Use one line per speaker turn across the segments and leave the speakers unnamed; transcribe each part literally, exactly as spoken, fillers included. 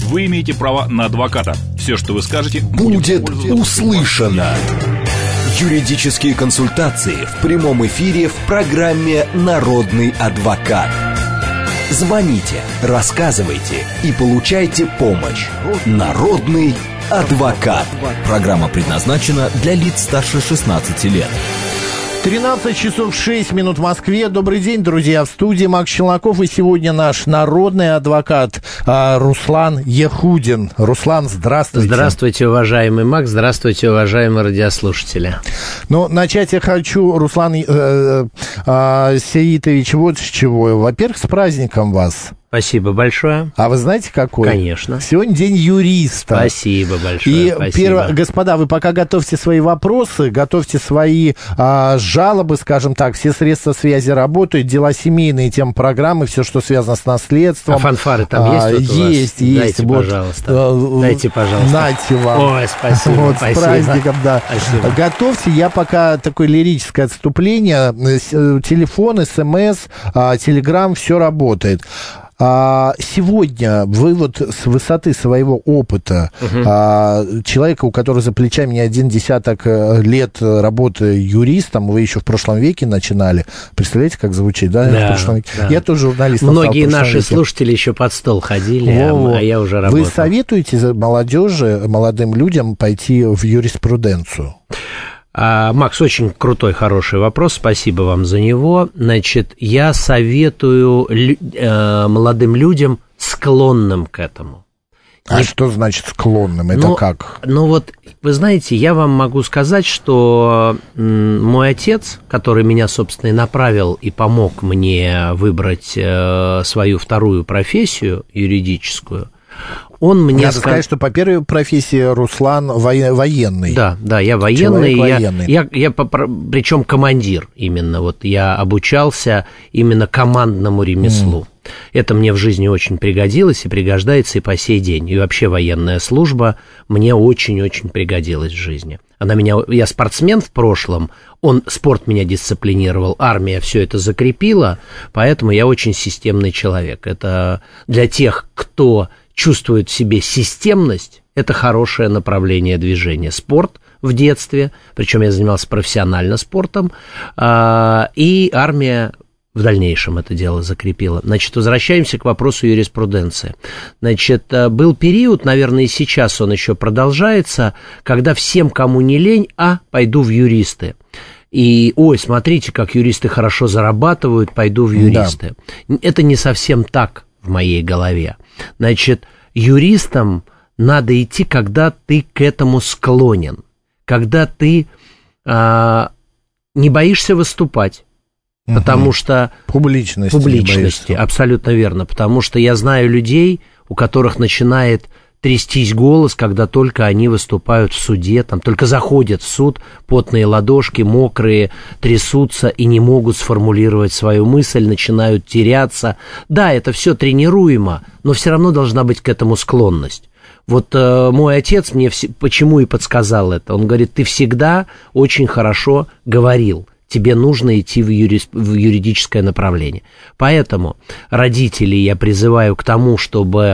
Вы имеете право на адвоката. Все, что вы скажете,
будет услышано. Юридические консультации в прямом эфире в программе «Народный адвокат». Звоните, рассказывайте и получайте помощь. Народный адвокат. Программа предназначена для лиц старше шестнадцати лет.
тринадцать часов шесть минут в Москве. Добрый день, друзья. В студии Макс Челноков. И сегодня наш народный адвокат а, Руслан Ехудин. Руслан, здравствуйте.
Здравствуйте, уважаемый Макс. Здравствуйте, уважаемые радиослушатели.
Ну, начать я хочу, Руслан э, э, Сеитович, вот с чего. Во-первых, с праздником вас.
Спасибо большое.
А вы знаете, какой?
Конечно.
Сегодня день юриста.
Спасибо большое.
И,
спасибо.
Перво... господа, вы пока готовьте свои вопросы, готовьте свои а, жалобы, скажем так, все средства связи работают, дела семейные, темы программы, все, что связано с наследством.
А фанфары там
а,
есть? Вот у вас?
Есть, есть.
Дайте,
вот,
пожалуйста.
А,
Дайте, пожалуйста.
Нате вам.
Ой, спасибо.
Вот,
спасибо.
с праздником, да.
Спасибо.
Готовьте, я пока такое лирическое отступление. Телефон, СМС, Телеграм, все работает. А сегодня вы вот с высоты своего опыта, uh-huh. а, человека, у которого за плечами не один десяток лет работы юристом, вы еще в прошлом веке начинали. Представляете, как звучит, да?
Да,
в прошлом веке.
Да.
Я тоже журналист.
Многие наши веке. слушатели еще под стол ходили, а, а я уже работал.
Вы советуете молодежи, молодым людям пойти в юриспруденцию?
А, Макс, очень крутой, хороший вопрос, спасибо вам за него. Значит, я советую лю- э, молодым людям, склонным к этому.
А
Не...
что значит склонным? Это
ну,
как?
Ну вот, вы знаете, я вам могу сказать, что м, мой отец, который меня, собственно, и направил и помог мне выбрать э, свою вторую профессию юридическую, он мне
Надо
сказ...
сказать, что по первой профессии Руслан военный.
Да, да, я военный, я,
военный.
я, я, причем командир именно, вот я обучался именно командному ремеслу. Mm. Это мне в жизни очень пригодилось и пригождается и по сей день. И вообще военная служба мне очень-очень пригодилась в жизни. Она меня, я спортсмен в прошлом, он, спорт меня дисциплинировал, армия все это закрепила, поэтому я очень системный человек. Это для тех, кто чувствует в себе системность, это хорошее направление движения. Спорт в детстве, причем я занимался профессионально спортом, и армия в дальнейшем это дело закрепила. Значит, возвращаемся к вопросу юриспруденции. Значит, был период, наверное, и сейчас он еще продолжается, когда всем, кому не лень, а, пойду в юристы. И, ой, смотрите, как юристы хорошо зарабатывают, пойду в юристы. Да. Это не совсем так в моей голове. Значит, юристам надо идти, когда ты к этому склонен, когда ты а, не боишься выступать, угу. потому что...
Публичности.
Публичности, абсолютно верно, потому что я знаю людей, у которых начинает трястись голос, когда только они выступают в суде, там только заходят в суд, потные ладошки, мокрые, трясутся и не могут сформулировать свою мысль, начинают теряться. Да, это все тренируемо, но все равно должна быть к этому склонность. Вот э, мой отец мне вс- почему и подсказал это. Он говорит, ты всегда очень хорошо говорил. Тебе нужно идти в, юри... в юридическое направление. Поэтому родителей я призываю к тому, чтобы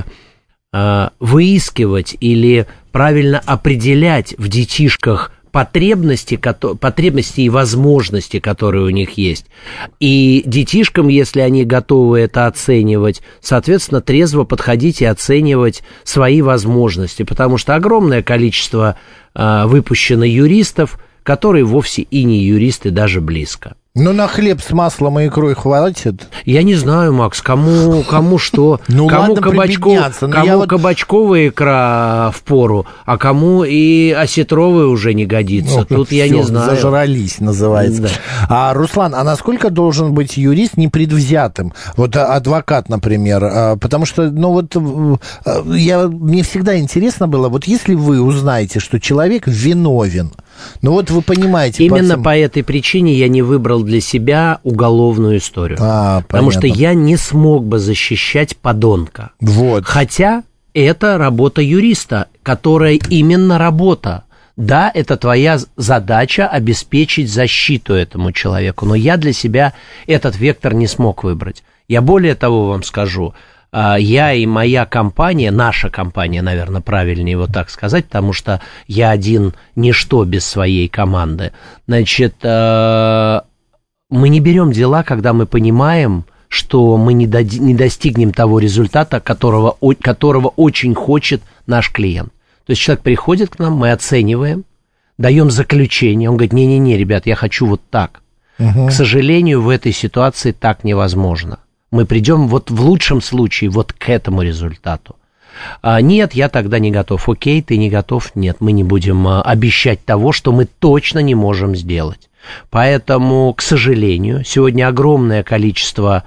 выискивать или правильно определять в детишках потребности, потребности и возможности, которые у них есть. И детишкам, если они готовы это оценивать, соответственно, трезво подходить и оценивать свои возможности, потому что огромное количество выпущено юристов, которые вовсе и не юристы даже близко.
Ну, на хлеб с маслом и икрой хватит?
Я не знаю, Макс, кому, кому что.
Ну,
кому
ладно,
кабачков, кому
вот...
кабачковая икра впору, а кому и осетровая уже не годится.
Ну,
тут
всё,
я не знаю.
Зажрались, называется. Да. А, Руслан, а насколько должен быть юрист непредвзятым? Вот адвокат, например. Потому что, ну вот, я, мне всегда интересно было, вот если вы узнаете, что человек виновен, ну вот вы понимаете...
Именно по, по этой причине я не выбрал для себя уголовную историю. А, потому понятно. Что я не смог бы защищать подонка.
Вот.
Хотя это работа юриста, которая именно работа. Да, это твоя задача обеспечить защиту этому человеку, но я для себя этот вектор не смог выбрать. Я более того вам скажу, я и моя компания, наша компания, наверное, правильнее вот так сказать, потому что я один ничто без своей команды. Значит, мы не берем дела, когда мы понимаем, что мы не, до, не достигнем того результата, которого, которого очень хочет наш клиент. То есть человек приходит к нам, мы оцениваем, даем заключение, он говорит, не-не-не, ребят, я хочу вот так. Угу. К сожалению, в этой ситуации так невозможно. Мы придем вот в лучшем случае вот к этому результату. А, нет, я тогда не готов. Окей, ты не готов? Нет, мы не будем а, обещать того, что мы точно не можем сделать. Поэтому, к сожалению, сегодня огромное количество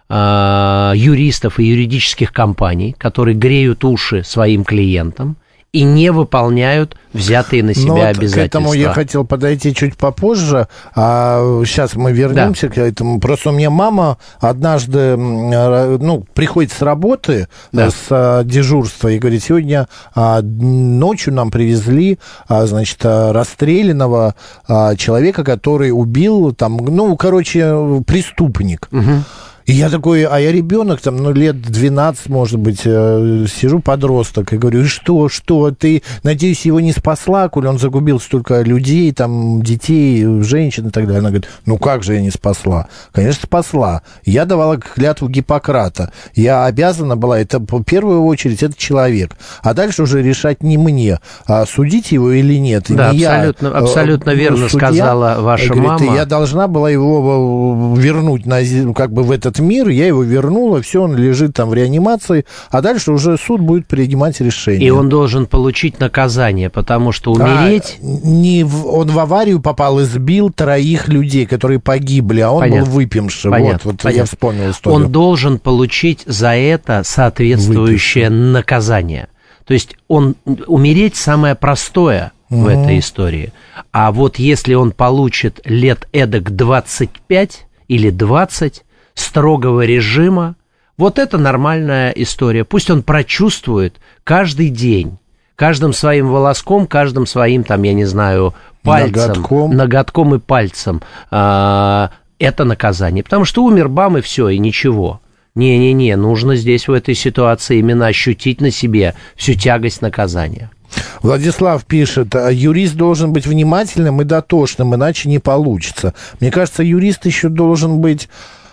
а, юристов и юридических компаний, которые греют уши своим клиентам и не выполняют взятые на себя вот обязательства. К этому
я хотел подойти чуть попозже, а сейчас мы вернемся да. к этому. Просто у меня мама однажды, ну, приходит с работы, да. с дежурства, и говорит, сегодня ночью нам привезли, значит, расстрелянного человека, который убил, там, ну, короче, преступник. Угу. И я такой, а я ребенок, там, ну, лет двенадцать, может быть, э, сижу, подросток, и говорю, и что, что, ты, надеюсь, его не спасла, коли он загубил столько людей, там, детей, женщин и так далее. Она говорит, ну, как же я не спасла? Конечно, спасла. Я давала клятву Гиппократа. Я обязана была, это, в первую очередь, это человек. А дальше уже решать не мне, а судить его или нет.
Да,
не
абсолютно,
я,
абсолютно верно судья, сказала ваша
говорит,
мама.
Я должна была его вернуть на, как бы в этот мир, я его вернула, все, он лежит там в реанимации, а дальше уже суд будет принимать решение.
И он должен получить наказание, потому что умереть...
А, не в, он в аварию попал и сбил троих людей, которые погибли, а он понятно. был выпивший. Понятно. Вот, вот понятно. Я вспомнил историю.
Он должен получить за это соответствующее Выпивший. наказание. То есть он, умереть самое простое угу. в этой истории. А вот если он получит лет эдак двадцать пять или двадцать, строгого режима, вот это нормальная история. Пусть он прочувствует каждый день, каждым своим волоском, каждым своим, там, я не знаю, пальцем, ноготком, ноготком и пальцем а, это наказание. Потому что умер, бам, и все, и ничего. Не-не-не, нужно здесь в этой ситуации именно ощутить на себе всю тягость наказания.
Владислав пишет, юрист должен быть внимательным и дотошным, иначе не получится. Мне кажется, юрист еще должен быть...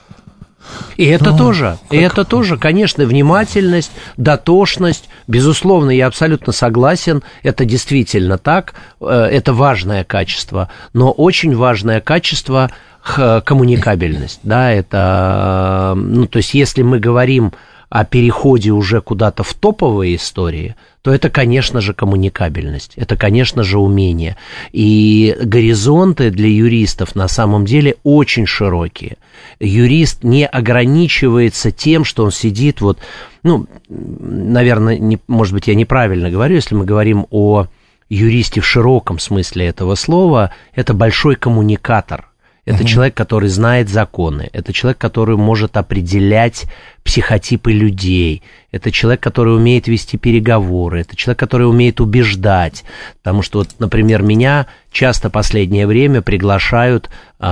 И это ну, тоже, как... и это тоже, конечно, внимательность, дотошность, безусловно, я абсолютно согласен, это действительно так, это важное качество, но очень важное качество коммуникабельность, да, это, ну, то есть, если мы говорим о переходе уже куда-то в топовые истории, то это, конечно же, коммуникабельность, это, конечно же, умение. И горизонты для юристов на самом деле очень широкие. Юрист не ограничивается тем, что он сидит вот, ну, наверное, не, может быть, я неправильно говорю, если мы говорим о юристе в широком смысле этого слова, это большой коммуникатор. Это uh-huh. человек, который знает законы, это человек, который может определять психотипы людей, это человек, который умеет вести переговоры, это человек, который умеет убеждать, потому что, вот, например, меня часто в последнее время приглашают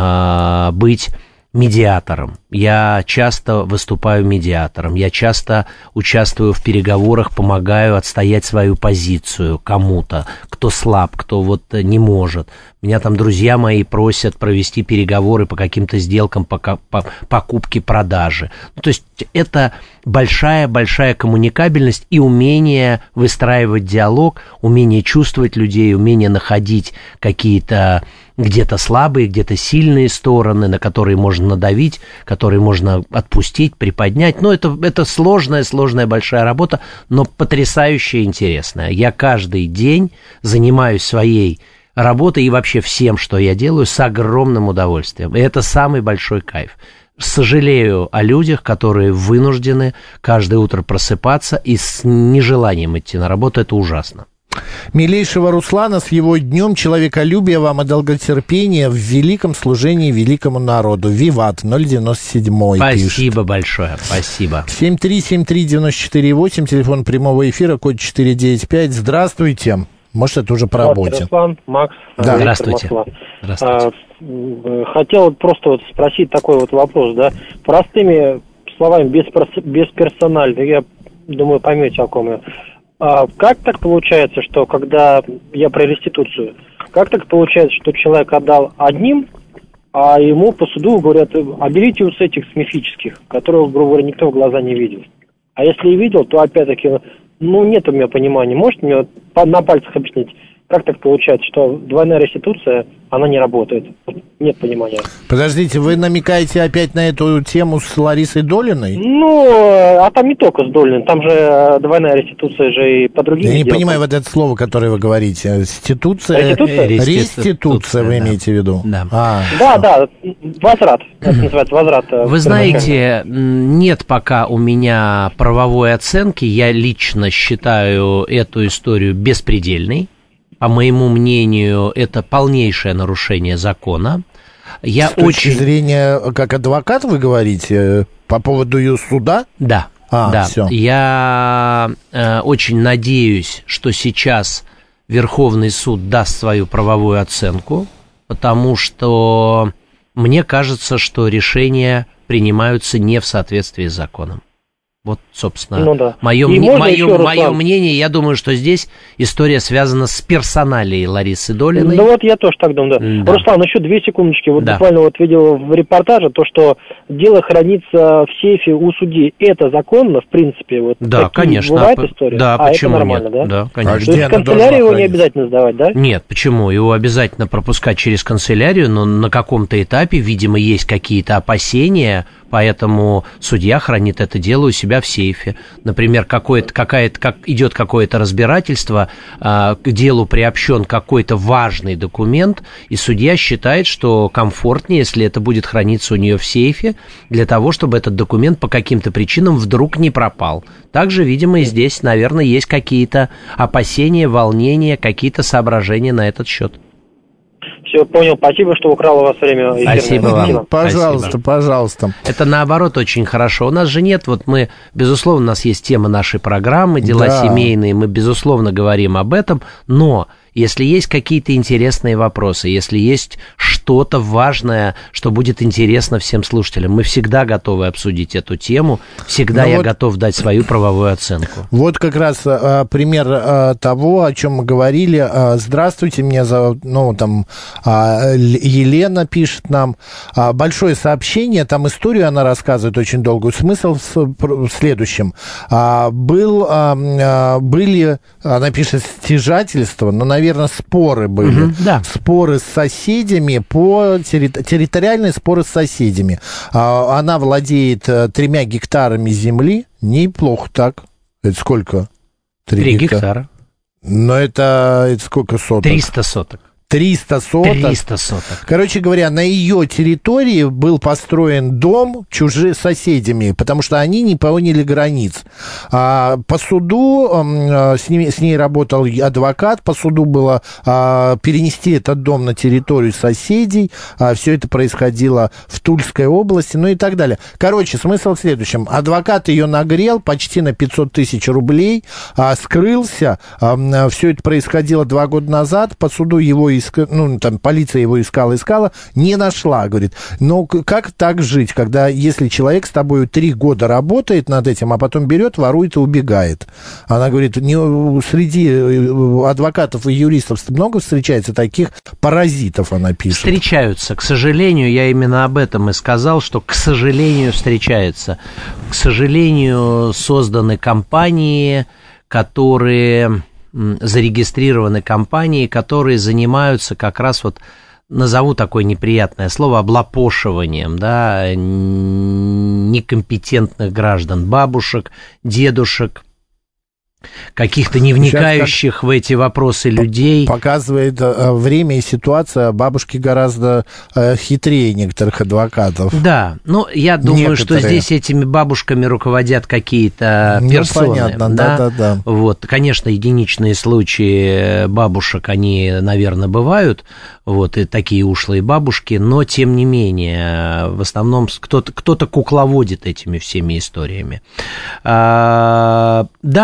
э, быть медиатором. Я часто выступаю медиатором, я часто участвую в переговорах, помогаю отстоять свою позицию кому-то, кто слаб, кто вот не может. Меня там друзья мои просят провести переговоры по каким-то сделкам, по, по покупке, продаже. Ну, то есть это большая-большая коммуникабельность и умение выстраивать диалог, умение чувствовать людей, умение находить какие-то где-то слабые, где-то сильные стороны, на которые можно надавить, которые можно отпустить, приподнять. Ну, это, это сложная, сложная большая работа, но потрясающе интересная. Я каждый день занимаюсь своей работой и вообще всем, что я делаю, с огромным удовольствием. И это самый большой кайф. Сожалею о людях, которые вынуждены каждое утро просыпаться и с нежеланием идти на работу. Это ужасно.
Милейшего Руслана с его днем, человеколюбия вам и долготерпения в великом служении великому народу. Виват, ноль девяносто семь
Спасибо
пишет.
большое, спасибо.
семь три семь три девять четыре восемь, телефон прямого эфира, код четыре девять пять. Здравствуйте. Может, это уже по работе.
Руслан, Макс.
Да.
Здравствуйте. Здравствуйте.
А, хотел просто вот спросить такой вот вопрос, да, простыми словами бесперсональный, я думаю, поймете, о ком я. А как так получается, что когда я про реституцию, как так получается, что человек отдал одним, а ему по суду говорят, оберите вот с этих, с мифических, которых, грубо говоря, никто в глаза не видел. А если и видел, то опять-таки, ну, нет у меня понимания. Можете мне на пальцах объяснить, как так получается, что двойная реституция, она не работает? Нет понимания.
Подождите, вы намекаете опять на эту тему с Ларисой Долиной?
Ну, а там не только с Долиной, там же двойная реституция же и по другим.
Я не
делам.
понимаю вот это слово, которое вы говорите. Реституция?
Реституция?
Реституция, вы
да.
имеете в виду?
Да,
а,
да, да, возврат. Это называется возврат.
Вы знаете, нет пока у меня правовой оценки. Я лично считаю эту историю беспредельной. По моему мнению, это полнейшее нарушение закона. Я
С
очень...
точки зрения, как адвокат, вы говорите, по поводу ее суда?
Да,
а,
да.
Всё.
Я э, очень надеюсь, что сейчас Верховный суд даст свою правовую оценку, потому что мне кажется, что решения принимаются не в соответствии с законом. Вот, собственно,
ну, да.
мое,
мне,
мое,
еще,
мое мнение, я думаю, что здесь история связана с персоналией Ларисы Долиной.
Ну вот я тоже так думаю, да. да. Руслан, еще две секундочки. Вот да. буквально вот видел в репортаже то, что дело хранится в сейфе у судьи. Это законно, в принципе? Вот
да, конечно.
Бывает история?
Да,
а
почему
это нормально,
нет?
да?
Да, конечно.
А то есть в канцелярию его не обязательно сдавать, да?
Нет, почему? Его обязательно пропускать через канцелярию, но на каком-то этапе, видимо, есть какие-то опасения, поэтому судья хранит это дело у себя в сейфе. Например, какое-то, какая-то, как идет какое-то разбирательство, а, к делу приобщен какой-то важный документ, и судья считает, что комфортнее, если это будет храниться у нее в сейфе, для того, чтобы этот документ по каким-то причинам вдруг не пропал. Также, видимо, и здесь, наверное, есть какие-то опасения, волнения, какие-то соображения на этот счет.
Все, понял. Спасибо, что украл у вас время.
Спасибо вам.
Пожалуйста,
Спасибо.
пожалуйста.
Это, наоборот, очень хорошо. У нас же нет, вот мы, безусловно, у нас есть тема нашей программы, дела да. семейные, мы, безусловно, говорим об этом, но если есть какие-то интересные вопросы, если есть что-то важное, что будет интересно всем слушателям, мы всегда готовы обсудить эту тему, всегда ну я вот, готов дать свою правовую оценку.
Вот как раз а, пример а, того, о чем мы говорили. А, здравствуйте, меня зовут, ну, там, а, Елена пишет нам. А, большое сообщение, там историю она рассказывает очень долгую. Смысл в, в следующем. А, был, а, были, она пишет, стяжательство, но, наверное, наверное, споры были.
Угу, да.
Споры с соседями, по терри- территориальные споры с соседями. А, она владеет тремя гектарами земли. Неплохо так. Это сколько?
Три, Три гектара. гектара.
Но это, это сколько соток?
Триста соток.
триста соток.
триста соток.
Короче говоря, на ее территории был построен дом чужими соседями, потому что они не поняли границ. А, по суду а, с, ней, с ней работал адвокат, по суду было а, перенести этот дом на территорию соседей. А, все это происходило в Тульской области, ну и так далее. Короче, смысл в следующем. Адвокат ее нагрел почти на пятьсот тысяч рублей, а, скрылся. А, все это происходило два года назад. По суду его и ну, там, полиция его искала, искала, не нашла, говорит. Но как так жить, когда, если человек с тобой три года работает над этим, а потом берет, ворует и убегает? Она говорит, не, среди адвокатов и юристов много встречается таких паразитов, она пишет.
Встречаются, к сожалению, я именно об этом и сказал, что, к сожалению, встречаются. К сожалению, созданы компании, которые... зарегистрированы компании, которые занимаются как раз вот, назову такое неприятное слово, облапошиванием, да, некомпетентных граждан, бабушек, дедушек, каких-то не вникающих в эти вопросы людей.
Показывает время и ситуация, бабушки гораздо хитрее некоторых адвокатов.
Да, но я думаю, некоторые. Что здесь этими бабушками руководят какие-то персоны. Ну, понятно, да, да, да. Вот, конечно, единичные случаи бабушек, они, наверное, бывают, вот, и такие ушлые бабушки, но, тем не менее, в основном кто-то, кто-то кукловодит этими всеми историями. А, да, много.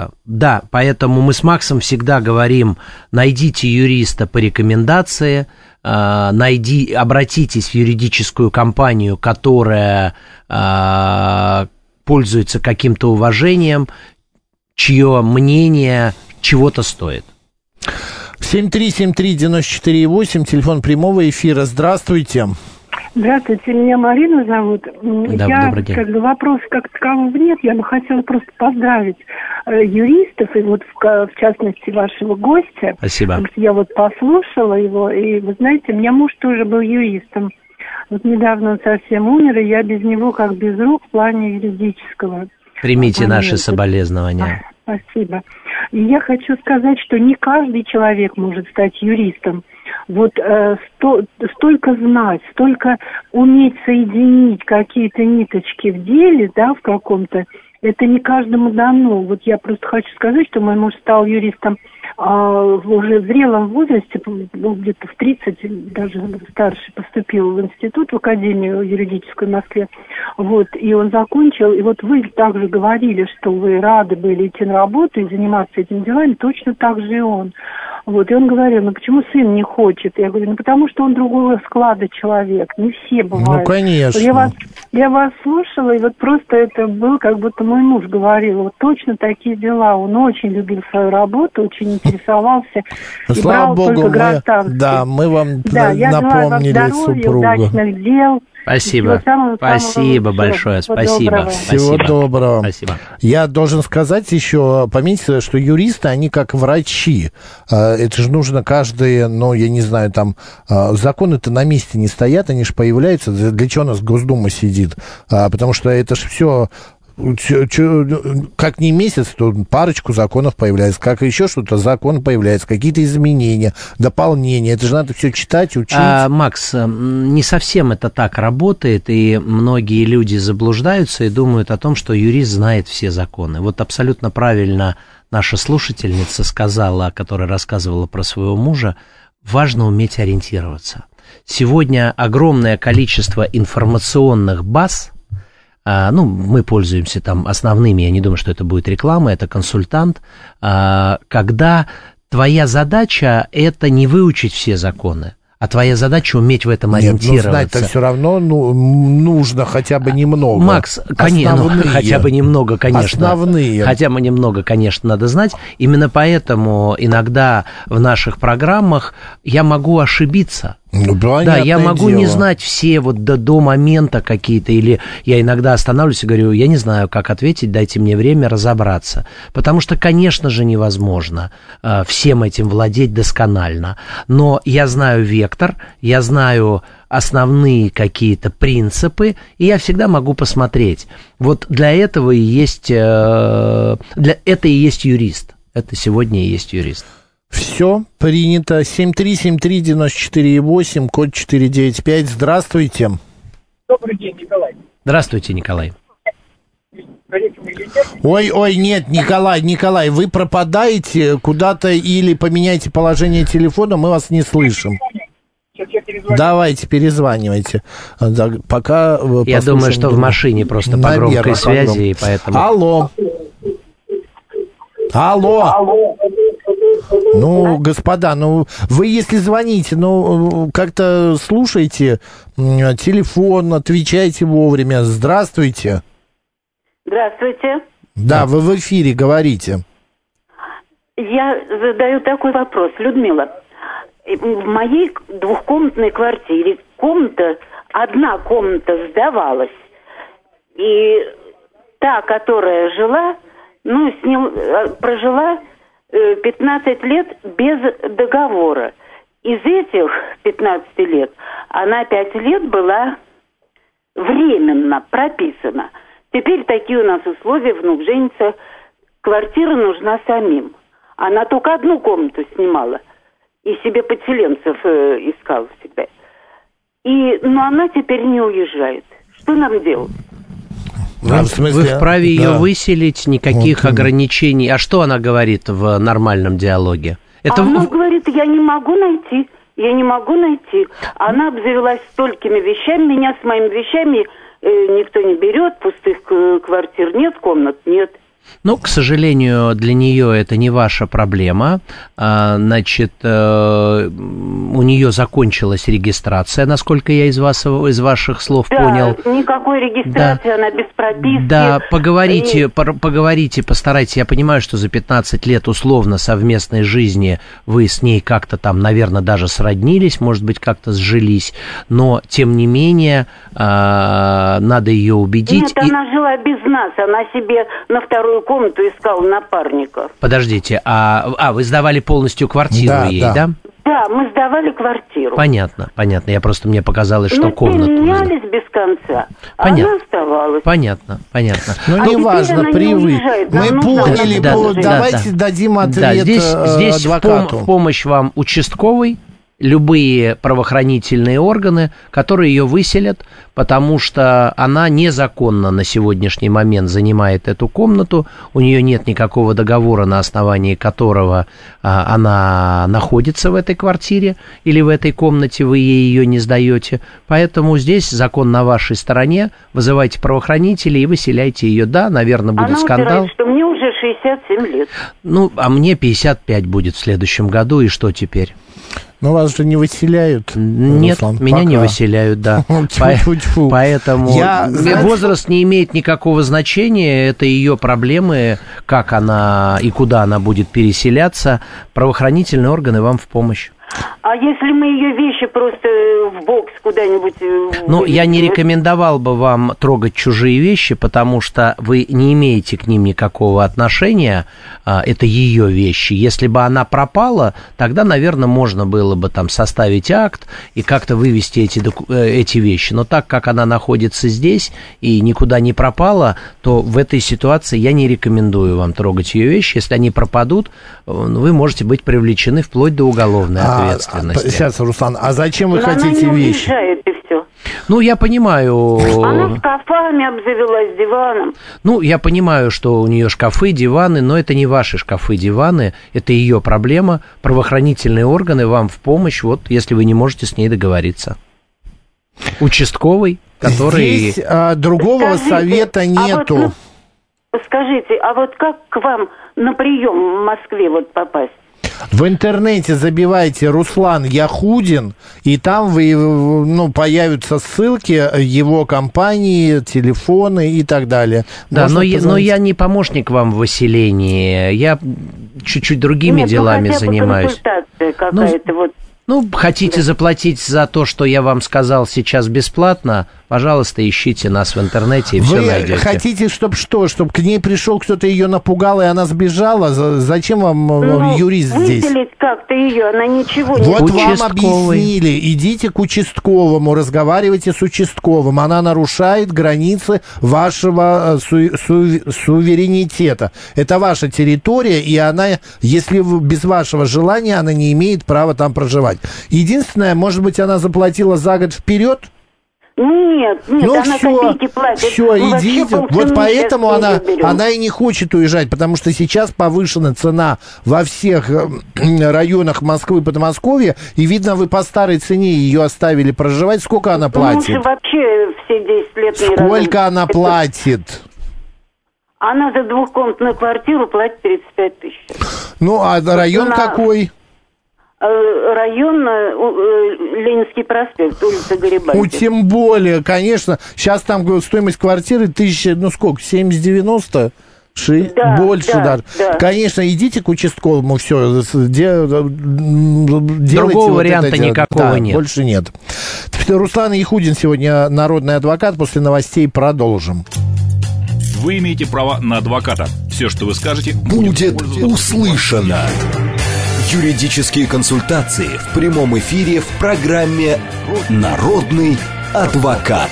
много. Да, поэтому мы с Максом всегда говорим, найдите юриста по рекомендации, найди, обратитесь в юридическую компанию, которая пользуется каким-то уважением, чье мнение чего-то стоит.
семь три семь три девять четыре восемь, телефон прямого эфира. Здравствуйте.
Здравствуйте, меня Марина зовут.
Да,
я,
добрый день.
как бы, вопроса как такового нет, я бы хотела просто поздравить э, юристов, и вот в, в частности вашего гостя.
Спасибо.
Потому что я вот послушала его, и вы знаете, у меня муж тоже был юристом. Вот недавно он совсем умер, и я без него как без рук в плане юридического.
Примите
момента.
наши соболезнования.
А, спасибо. И я хочу сказать, что не каждый человек может стать юристом. Вот э, сто, столько знать, столько уметь соединить какие-то ниточки в деле, да, в каком-то, это не каждому дано. Вот я просто хочу сказать, что мой муж стал юристом э, уже в зрелом возрасте, ну, где-то в тридцать, даже старше, поступил в институт, в Академию юридическую в Москве. Вот, и он закончил, и вот вы также говорили, что вы рады были идти на работу и заниматься этими делами, точно так же и он. Вот, и он говорил, ну почему сын не хочет? Я говорю, ну потому что он другого склада человек, не все бывают.
Ну, конечно.
Я вас, я вас слушала, и вот просто это был, как будто мой муж говорил, вот точно такие дела. Он очень любил свою работу, очень интересовался.
Слава Богу, мы, да, мы вам
да,
напомнили
я желаю вам здоровья,
супругу.
Удачных дел.
Спасибо.
Самого,
Спасибо
самого
большое.
Всего
Спасибо.
доброго.
Всего
Спасибо.
доброго.
Спасибо.
Я должен сказать еще, пометьте, что юристы, они как врачи. Это же нужно каждый, ну, я не знаю, там, законы-то на месте не стоят, они же появляются. Для чего у нас Госдума сидит? Потому что это же все... Как не месяц, то парочку законов появляется, как еще что-то, закон появляется, какие-то изменения, дополнения. Это же надо все читать, учить.
А, Макс, не совсем это так работает, и многие люди заблуждаются и думают о том, что юрист знает все законы. Вот абсолютно правильно наша слушательница сказала, которая рассказывала про своего мужа, важно уметь ориентироваться. Сегодня огромное количество информационных баз. А, ну, мы пользуемся там основными, я не думаю, что это будет реклама, это консультант, а, когда твоя задача – это не выучить все законы, а твоя задача уметь в этом ориентироваться. Нет, ну,
знать-то все равно ну, нужно хотя бы немного.
Макс, конечно, ну, хотя бы немного, конечно.
Основные.
Хотя бы немного, конечно, надо знать. Именно поэтому иногда в наших программах я могу ошибиться.
Ну,
да, я могу
дело.
не знать все вот до, до момента какие-то, или я иногда останавливаюсь и говорю, я не знаю, как ответить, дайте мне время разобраться. Потому что, конечно же, невозможно э, всем этим владеть досконально. Но я знаю вектор, я знаю основные какие-то принципы, и я всегда могу посмотреть. Вот для этого и есть, э, для, это и есть юрист. Это сегодня и есть юрист.
Все принято. семь три семь три девять четыре восемь, код четыре девять пять. Здравствуйте.
Добрый день, Николай.
Здравствуйте, Николай.
Ой, ой, нет, Николай, Николай, вы пропадаете куда-то или поменяйте положение телефона, мы вас не слышим. Давайте, перезванивайте. Пока
я думаю, что в машине просто по
Наверное,
громкой связи, и поэтому...
Алло. Алло. Алло. Ну, господа, ну, вы если звоните, ну, как-то слушайте телефон, отвечайте вовремя. Здравствуйте.
Здравствуйте.
Да, вы в эфире говорите.
Я задаю такой вопрос, Людмила. В моей двухкомнатной квартире комната, одна комната сдавалась. И та, которая жила, ну, с ним прожила пятнадцать лет без договора. Из этих пятнадцати лет она пять лет была временно прописана. Теперь такие у нас условия, внук женится, квартира нужна самим. Она только одну комнату снимала и себе подселенцев э, искала всегда. И, но она теперь не уезжает. Что нам делать?
А, в смысле,
вы вправе
да.
ее выселить, никаких
вот.
ограничений. А что она говорит в нормальном диалоге? Это...
Она говорит, я не могу найти, я не могу найти. Она обзавелась столькими вещами, меня с моими вещами э, никто не берет, пустых квартир нет, комнат нет.
Ну, к сожалению, для нее это не ваша проблема. Значит, у нее закончилась регистрация, насколько я из, вас, из ваших слов
да,
понял.
Никакой регистрации, да. Она без прописки.
Да, поговорите,
и...
поговорите, постарайтесь. Я понимаю, что за пятнадцать лет условно совместной жизни вы с ней как-то там, наверное, даже сроднились, может быть, как-то сжились, но, тем не менее, надо ее убедить.
Нет, и... она жила без нас, она себе на вторую комнату искала напарника.
Подождите, а, а вы сдавали полностью квартиру да, ей, да? да?
Да, мы сдавали квартиру.
Понятно, понятно. Я просто, мне показалось, что
мы
комнату... Мы
менялись без конца,
понятно.
А она оставалась.
Понятно, понятно.
Ну,
а
неважно, привык. Мы поняли,
да,
по...
да,
давайте
да,
дадим ответ
да, здесь, здесь
адвокату.
В помощь вам участковый, любые правоохранительные органы, которые ее выселят, потому что она незаконно на сегодняшний момент занимает эту комнату, у нее нет никакого договора, на основании которого а, она находится в этой квартире или в этой комнате, вы ей ее не сдаете, поэтому здесь закон на вашей стороне, вызывайте правоохранителей и выселяйте ее. Да, наверное, будет
она
скандал.
Она упирает, что мне уже шестьдесят семь лет.
Ну, а мне пятьдесят пять будет в следующем году, и что теперь?
Но вас же не выселяют,
Нет,
Руслан,
меня
пока.
не выселяют, да.
Тьфу-тьфу-тьфу.
Поэтому
Я,
возраст не имеет никакого значения, это ее проблемы, как она и куда она будет переселяться. Правоохранительные органы вам в помощь.
А если мы ее вещи просто в бокс куда-нибудь...
Ну, я не рекомендовал бы вам трогать чужие вещи, потому что вы не имеете к ним никакого отношения, это ее вещи. Если бы она пропала, тогда, наверное, можно было бы там составить акт и как-то вывести эти, эти вещи. Но так как она находится здесь и никуда не пропала, то в этой ситуации я не рекомендую вам трогать ее вещи. Если они пропадут, вы можете быть привлечены вплоть до уголовной ответственности. ответственности.
Сейчас, Руслан, а зачем вы
Но
хотите
она не
вещи?
уезжает, и все.
Ну, я понимаю...
Она шкафами обзавелась, диваном.
Ну, я понимаю, что у нее шкафы, диваны, но это не ваши шкафы, диваны, это ее проблема. Правоохранительные органы вам в помощь, вот, если вы не можете с ней договориться. Участковый, который...
Здесь а, другого
скажите,
совета нету.
А вот, ну, скажите, а вот как к вам на прием в Москве вот попасть?
В интернете забивайте «Руслан Яхудин», и там вы, ну, появятся ссылки его компании, телефоны и так далее.
Да, но я, но я не помощник вам в выселении, я чуть-чуть другими
Нет,
делами
ну, хотя бы
занимаюсь.
консультация какая-то,
ну,
вот.
Ну, хотите да. заплатить за то, что я вам сказал сейчас бесплатно, пожалуйста, ищите нас в интернете и
Вы
все найдете.
Вы хотите, чтобы что? Чтобы к ней пришел кто-то, ее напугал, и она сбежала? Зачем вам ну, юрист здесь?
Выделить как-то ее, она ничего не...
Вот вам объяснили. Идите к участковому, разговаривайте с участковым. Она нарушает границы вашего су- су- суверенитета. Это ваша территория, и она, если вы, без вашего желания, она не имеет права там проживать. Единственное, может быть, она заплатила за год вперед?
Нет, нет,
ну,
она
все,
копейки платит.
все, идите. Вот поэтому она, она и не хочет уезжать, потому что сейчас повышена цена во всех районах Москвы и Подмосковья, и, видно, вы по старой цене ее оставили проживать. Сколько она платит?
Ну, вообще все десять лет не
Сколько
разум...
она платит?
Она за двухкомнатную квартиру платит тридцать пять тысяч.
Ну, а район
она...
какой?
Район Ленинский проспект, улица Гарибальди.
Ну, тем более, конечно. Сейчас там стоимость квартиры тысяча, ну сколько, семьдесят-девяносто? Ши...
Да,
Больше
да,
даже.
Да. Конечно,
идите к участковому, все. Де...
Другого
вот
варианта никакого
да,
нет.
Больше нет. Руслан Яхудин сегодня народный адвокат. После новостей продолжим.
Вы имеете право на адвоката. Все, что вы скажете,
будет услышано. Юридические консультации в прямом эфире в программе «Народный адвокат».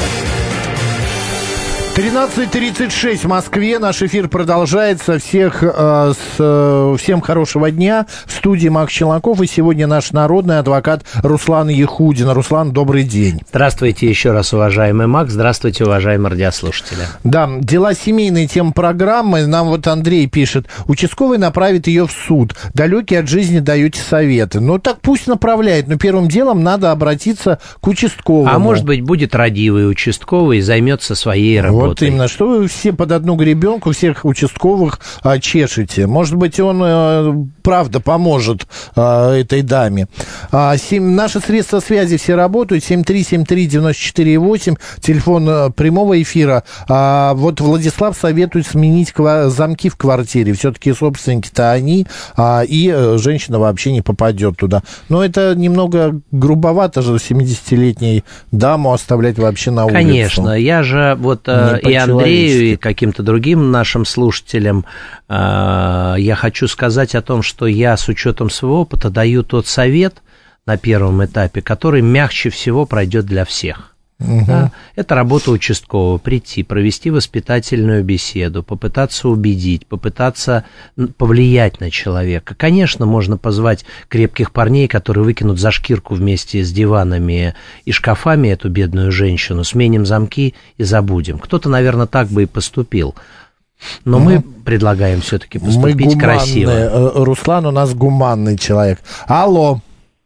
тринадцать тридцать шесть в Москве. Наш эфир продолжается. Всех, э, с, э, всем хорошего дня. В студии Макс Челноков. И сегодня наш народный адвокат Руслан Яхудин. Руслан, добрый день.
Здравствуйте еще раз, уважаемый Макс. Здравствуйте, уважаемые радиослушатели.
Да, дела семейные, тема программы. Нам вот Андрей пишет. Участковый направит ее в суд. Далекие от жизни даете советы. Ну, так пусть направляет. Но первым делом надо обратиться к участковому.
А может быть, будет радивый участковый и займется своей работой. работой.
Вот именно, что вы все под одну гребенку, всех участковых а, чешете. Может быть, он, а, правда, поможет а, этой даме. А, семь, наши средства связи все работают. семь три семь три девять четыре восемь, телефон а, прямого эфира. А, вот Владислав советует сменить ква- замки в квартире. Все-таки собственники-то они, а, и а, женщина вообще не попадет туда. Но это немного грубовато же семидесятилетней даму оставлять вообще на улицу.
Конечно, я же вот э, и Андрею, и каким-то другим нашим слушателям э, я хочу сказать о том, что я с учетом своего опыта даю тот совет на первом этапе, который мягче всего пройдет для всех. Угу. Да? Это работа участкового, прийти, провести воспитательную беседу, попытаться убедить, попытаться повлиять на человека. Конечно, можно позвать крепких парней, которые выкинут за шкирку вместе с диванами и шкафами эту бедную женщину, сменим замки и забудем. Кто-то, наверное, так бы и поступил. Но угу. мы предлагаем все-таки поступить
мы
красиво.
Руслан у нас гуманный человек. Алло.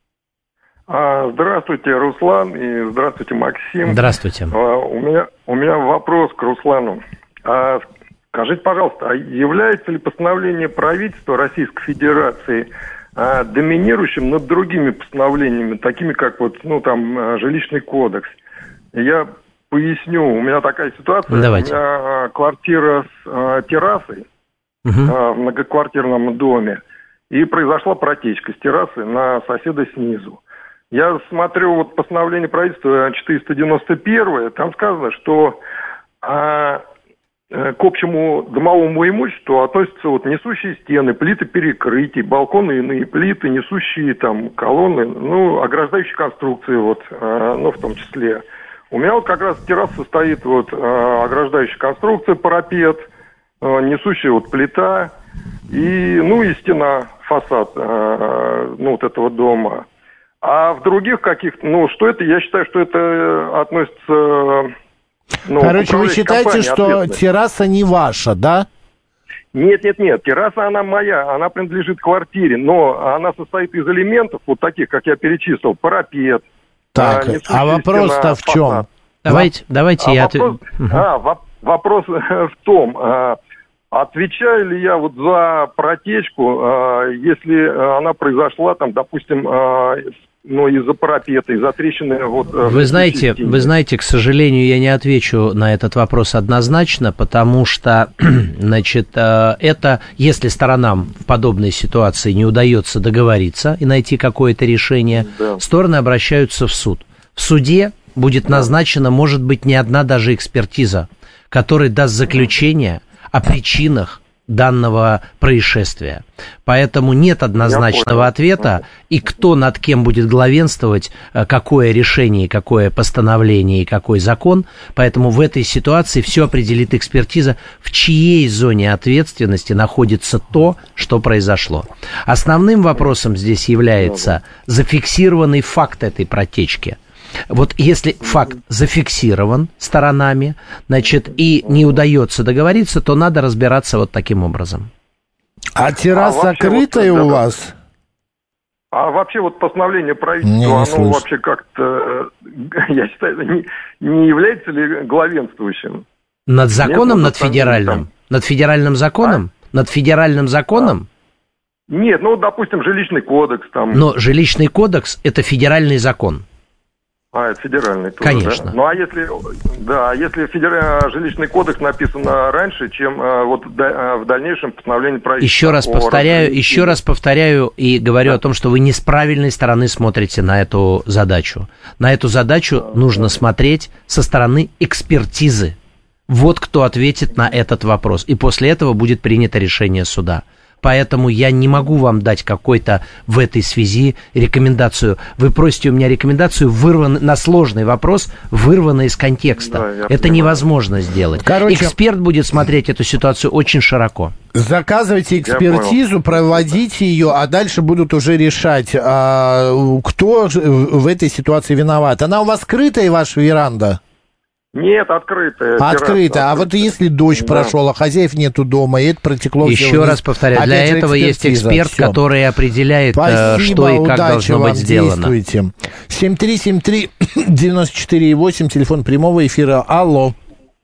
Здравствуйте, Руслан, и здравствуйте, Максим.
Здравствуйте.
У меня, у меня вопрос к Руслану. Скажите, пожалуйста, а является ли постановление правительства Российской Федерации доминирующим над другими постановлениями, такими как вот, ну, там, жилищный кодекс? Я поясню, у меня такая ситуация.
Давайте.
У меня квартира с террасой угу. в многоквартирном доме, и произошла протечка с террасы на соседа снизу. Я смотрю вот постановление правительства четыреста девяносто один, там сказано, что а, к общему домовому имуществу относятся вот несущие стены, плиты перекрытий, балконы, иные плиты, несущие там колонны, ну, ограждающие конструкции, вот, а, ну, в том числе. У меня вот как раз терраса состоит вот а, ограждающая конструкция, парапет, а, несущая вот плита и, ну, и стена, фасад, а, ну, вот этого дома. А в других каких-то, ну, что это, я считаю, что это относится... Ну,
короче, вы считаете, что терраса не ваша, да?
Нет, нет, нет, терраса она моя, она принадлежит квартире, но она состоит из элементов, вот таких, как я перечислил, парапет.
Так, а, а вопрос-то в чем?
Фасад.
Давайте, давайте
а
я...
Вопрос, угу. а, вопрос в том... Отвечаю ли я вот за протечку, если она произошла, там, допустим, ну, из-за парапета, из-за трещины? Вот,
вы знаете, вы знаете, к сожалению, я не отвечу на этот вопрос однозначно, потому что, значит, это, если сторонам в подобной ситуации не удается договориться и найти какое-то решение, да. стороны обращаются в суд. В суде будет назначена, может быть, не одна даже экспертиза, которая даст заключение о причинах данного происшествия. Поэтому нет однозначного ответа, и кто над кем будет главенствовать, какое решение, какое постановление и какой закон. Поэтому в этой ситуации все определит экспертиза, в чьей зоне ответственности находится то, что произошло. Основным вопросом здесь является зафиксированный факт этой протечки. Вот если факт зафиксирован сторонами, значит, и не удается договориться, то надо разбираться вот таким образом.
А терраса а закрытая вот, у да, вас?
А вообще вот постановление правительства, не, не оно слышу. Вообще как-то, я считаю, не, не является ли главенствующим?
Над законом, Нет, над федеральным? Там... Над федеральным законом? А? Над федеральным законом?
А? Нет, ну, допустим, жилищный кодекс там.
Но жилищный кодекс – это федеральный закон.
А, это федеральный тоже,
конечно.
Да? Ну, а если, да, если федеральный жилищный кодекс написано раньше, чем а, вот да, в дальнейшем постановлении правительства...
Еще раз повторяю, еще раз повторяю и говорю да. о том, что вы не с правильной стороны смотрите на эту задачу. На эту задачу да, нужно да. смотреть со стороны экспертизы. Вот кто ответит на этот вопрос. И после этого будет принято решение суда. Поэтому я не могу вам дать какой-то в этой связи рекомендацию. Вы просите у меня рекомендацию вырван... на сложный вопрос, вырванный из контекста. Да, Это понимаю. невозможно сделать. Короче, эксперт будет смотреть эту ситуацию очень широко.
Заказывайте экспертизу, проводите ее, а дальше будут уже решать, а, кто в этой ситуации виноват. Она у вас скрытая, ваша веранда?
Нет, открытая.
Открытая. А вот если дождь да. прошел, а хозяев нету дома, и это протекло...
Еще раз повторяю, Опять для этого есть эксперт, все. который определяет, Спасибо, что и как должно быть сделано. Действуйте.
семь три семь три девять четыре восемь, телефон прямого эфира. Алло.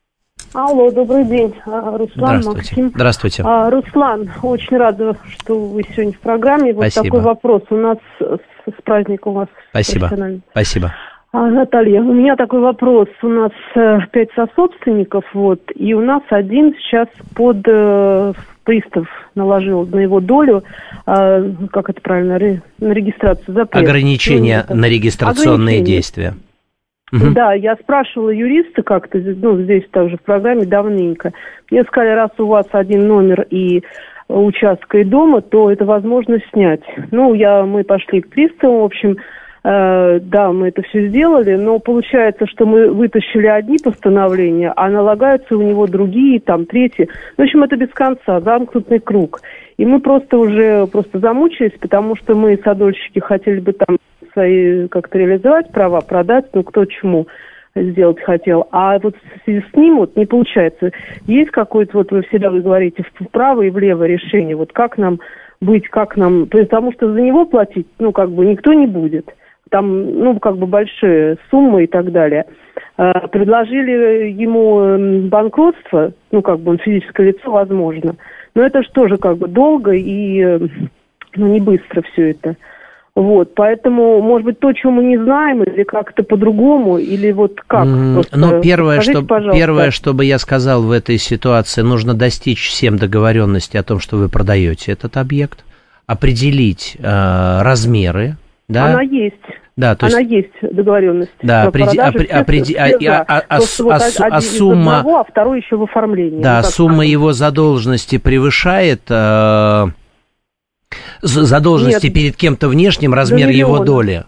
Алло, добрый день, Руслан,
Здравствуйте.
Максим.
Здравствуйте.
А, Руслан, очень рада, что вы сегодня в программе. Вот
Спасибо.
такой вопрос у нас с, с праздником вас.
Спасибо. Спасибо.
А, Наталья, у меня такой вопрос. У нас э, пять сособственников, вот, и у нас один сейчас под э, пристав наложил на его долю, э, как это правильно, ре, на регистрацию запрет.
Ограничения
ну,
на регистрационные
ограничения.
действия. Угу.
Да, я спрашивала юриста как-то, ну, здесь также в программе давненько. Мне сказали, раз у вас один номер и участка и дома, то это возможно снять. Ну, я, мы пошли к приставу, в общем, э, да, мы это все сделали, но получается, что мы вытащили одни постановления, а налагаются у него другие, там, третьи. В общем, это без конца, замкнутый круг. И мы просто уже просто замучились, потому что мы, садовщики, хотели бы там свои как-то реализовать права, продать, ну, кто чему сделать хотел. А вот в связи с ним вот не получается. Есть какое-то, вот вы всегда вы говорите, вправо и влево решение, вот как нам быть, как нам, потому что за него платить, ну, как бы никто не будет. Там, ну, как бы большие суммы и так далее. Предложили ему банкротство, ну, как бы он физическое лицо, возможно. Но это же тоже как бы долго и, ну, не быстро все это. Вот, поэтому, может быть, то, чего мы не знаем, или как-то по-другому, или вот как?
Mm, ну, первое, что, первое, что бы я сказал в этой ситуации, нужно достичь всем договоренности о том, что вы продаете этот объект, определить э, размеры. Да?
Она есть.
Да, то
Она
есть,
есть договоренность.
Да, опреди, опри, опреди, а, а, а, а,
вот
а,
один
а сумма,
одного, а второй еще в оформлении.
Да,
ну,
сумма
сказать.
его задолженности превышает э, задолженности
Нет,
перед кем-то внешним размер его доли.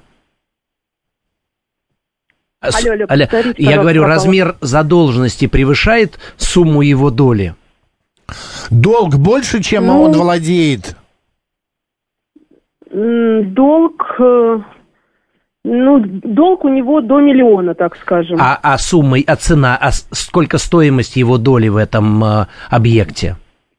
Алло, алло,
алло, я говорю,
пропало.
размер задолженности превышает сумму его доли.
Долг больше, чем ну, он владеет?
Долг... Ну, долг у него до миллиона, так скажем.
А, а сумма, а цена, а сколько стоимость его доли в этом э, объекте?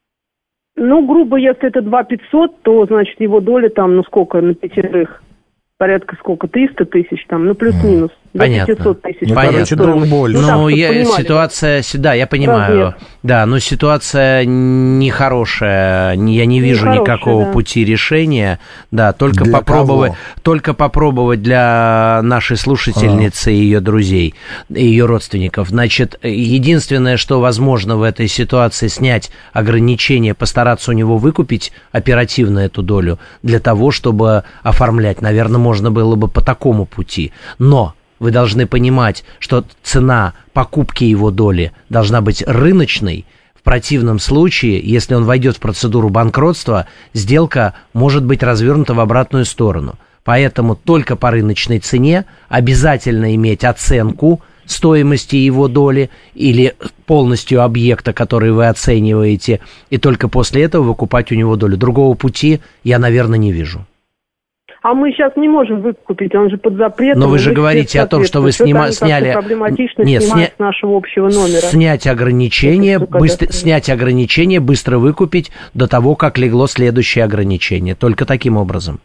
Ну, грубо, если это два пятьсот, то, значит, его доля там, ну, сколько, на пятерых? Порядка сколько, триста тысяч там, ну, плюс-минус.
Понятно.
пятьсот тысяч.
Ну, короче, долг больше.
Ну,
ну так,
я, ситуация, да, я понимаю. Размер. Да, но ситуация нехорошая. Я не вижу не никакого да. пути решения. Да, только для попробовать, кого? только попробовать для нашей слушательницы и ее друзей, ее родственников. Значит, единственное, что возможно в этой ситуации, снять ограничения, постараться у него выкупить оперативно эту долю для того, чтобы оформлять. Наверное, можно было бы по такому пути. Но вы должны понимать, что цена покупки его доли должна быть рыночной. В противном случае, если он войдет в процедуру банкротства, сделка может быть развернута в обратную сторону. Поэтому только по рыночной цене обязательно иметь оценку стоимости его доли или полностью объекта, который вы оцениваете, и только после этого выкупать у него долю. Другого пути я, наверное, не вижу.
А мы сейчас не можем выкупить, он же под запретом.
Но вы же говорите о том, что вы снима... сняли...
проблематично Нет, снимать сня... с нашего общего номера.
Снять ограничения, быстро... снять ограничения, быстро выкупить до того, как легло следующее ограничение. Только таким образом.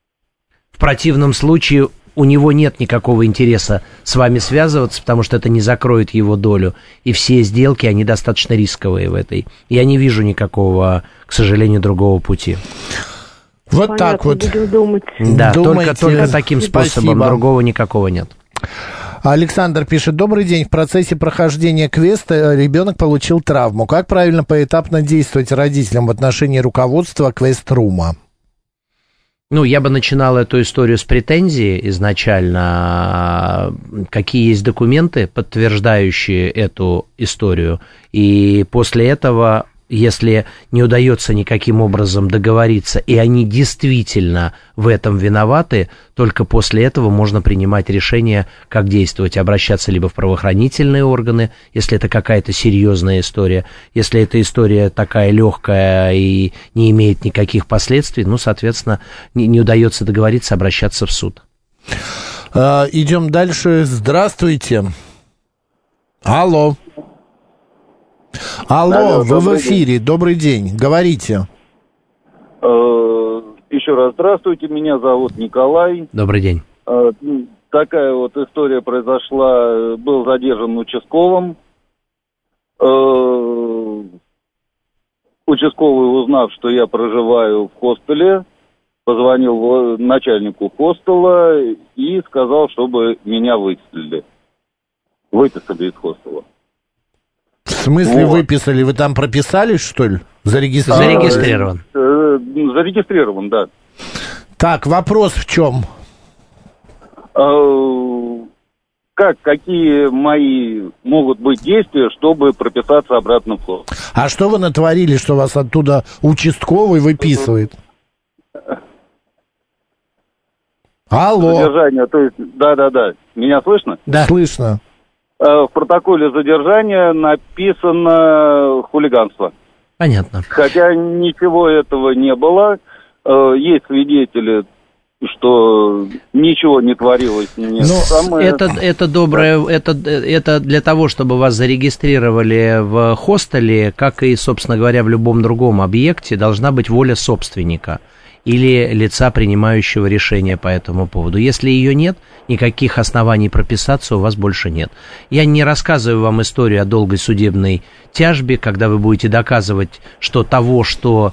В противном случае у него нет никакого интереса с вами связываться, потому что это не закроет его долю. И все сделки, они достаточно рисковые в этой. Я не вижу никакого, к сожалению, другого пути.
Вот
Понятно,
так вот.
Будем думать.
Да, только, только таким способом, Спасибо. Другого никакого нет.
Александр пишет: добрый день. В процессе прохождения квеста ребенок получил травму. Как правильно поэтапно действовать родителям в отношении руководства квест-рума?
Ну, я бы начинал эту историю с претензии изначально, какие есть документы, подтверждающие эту историю, и после этого, если не удается никаким образом договориться, и они действительно в этом виноваты, только после этого можно принимать решение, как действовать, обращаться либо в правоохранительные органы, если это какая-то серьезная история, если эта история такая легкая и не имеет никаких последствий, ну, соответственно, не, не удается договориться, обращаться в суд.
А, идем дальше. Здравствуйте. Алло. Алло, Алло, вы в эфире, день. Добрый день, говорите.
Э, еще раз здравствуйте, меня зовут Николай.
Добрый день.
Э, такая вот история произошла, был задержан участковым. Участковый, узнав, что я проживаю в хостеле, позвонил начальнику хостела и сказал, чтобы меня выписали. Выписали из хостела.
В смысле вот. Выписали? Вы там прописались, что ли? Зарегистрирован?
Зарегистрирован.
Э, зарегистрирован, да.
Так, вопрос в чем?
Э, как, какие мои могут быть действия, чтобы прописаться обратно в хостел?
А что вы натворили, что вас оттуда участковый выписывает? Алло.
Задержание, то есть, да-да-да. Меня слышно?
Да. Слышно.
В протоколе задержания написано хулиганство.
Понятно.
Хотя ничего этого не было. Есть свидетели, что ничего не творилось. Не самое...
это, это доброе, это, это для того, чтобы вас зарегистрировали в хостеле, как и, собственно говоря, в любом другом объекте, должна быть воля собственника или лица, принимающего решение по этому поводу. Если ее нет, никаких оснований прописаться у вас больше нет. Я не рассказываю вам историю о долгой судебной тяжбе, когда вы будете доказывать, что того, что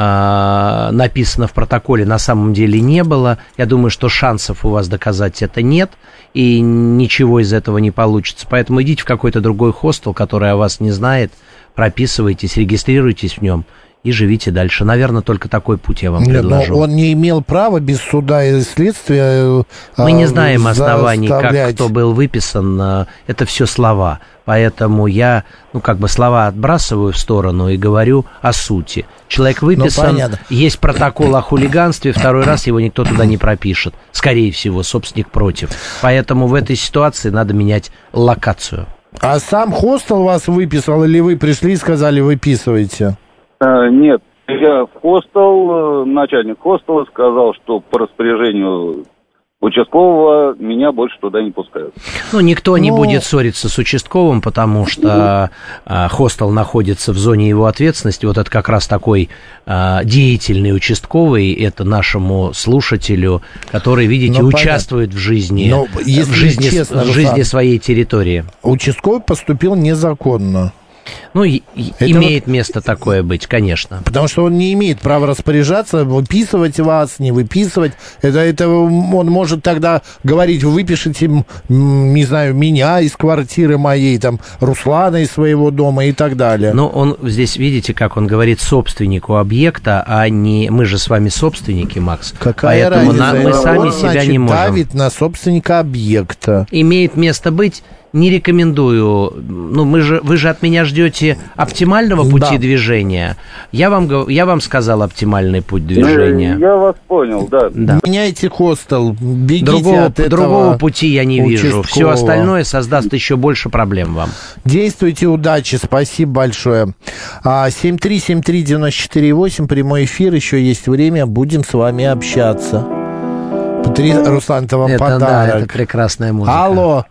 э, написано в протоколе, на самом деле не было. Я думаю, что шансов у вас доказать это нет, и ничего из этого не получится. Поэтому идите в какой-то другой хостел, который о вас не знает, прописывайтесь, регистрируйтесь в нем и живите дальше. Наверное, только такой путь я вам
Нет,
предложу.
Но он не имел права без суда и следствия
Мы не знаем оснований, как кто был выписан. Это все слова. Поэтому я, ну, как бы слова отбрасываю в сторону и говорю о сути. Человек выписан, ну, есть протокол о хулиганстве, второй раз его никто туда не пропишет. Скорее всего, собственник против. Поэтому в этой ситуации надо менять локацию.
А сам хостел вас выписал, или вы пришли и сказали, выписывайте?
Нет, я в хостел, начальник хостела сказал, что по распоряжению участкового меня больше туда не пускают.
Ну, никто не Но... будет ссориться с участковым, потому что а, хостел находится в зоне его ответственности. Вот это как раз такой а, деятельный участковый, это нашему слушателю, который, видите, Но участвует понятно. в жизни, Но, в, жизни, честно, в жизни Руслан, своей территории.
Участковый поступил незаконно.
Ну, и, имеет вот, место такое быть, конечно.
Потому что он не имеет права распоряжаться, выписывать вас, не выписывать. Это, это он может тогда говорить, выпишите, не знаю, меня из квартиры моей, там, Руслана из своего дома и так далее.
Но он здесь, видите, как он говорит собственнику объекта, а не... Мы же с вами собственники, Макс.
Какая
Поэтому
разница?
на, мы сами
он,
себя
значит,
не можем.
давит на собственника объекта.
Имеет место быть... Не рекомендую. Ну, мы же, вы же от меня ждете оптимального пути да. движения. Я вам, я вам сказал оптимальный путь движения.
Я вас понял, да.
да. Меняйте хостел, бегите
другого,
от этого
другого пути я не
участкового.
вижу. Все остальное создаст еще больше проблем вам.
Действуйте, удачи, спасибо большое. семь три семь три девять четыре восемь, прямой эфир, еще есть время, будем с вами общаться. Патри... Руслан, это вам
это,
подарок.
Да, это прекрасная музыка.
Алло.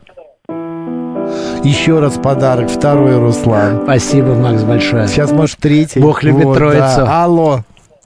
Еще раз подарок, второй, Руслан.
Спасибо, Макс, большое.
Сейчас, может, третий.
Бог любит вот, троицу.
Да. Алло.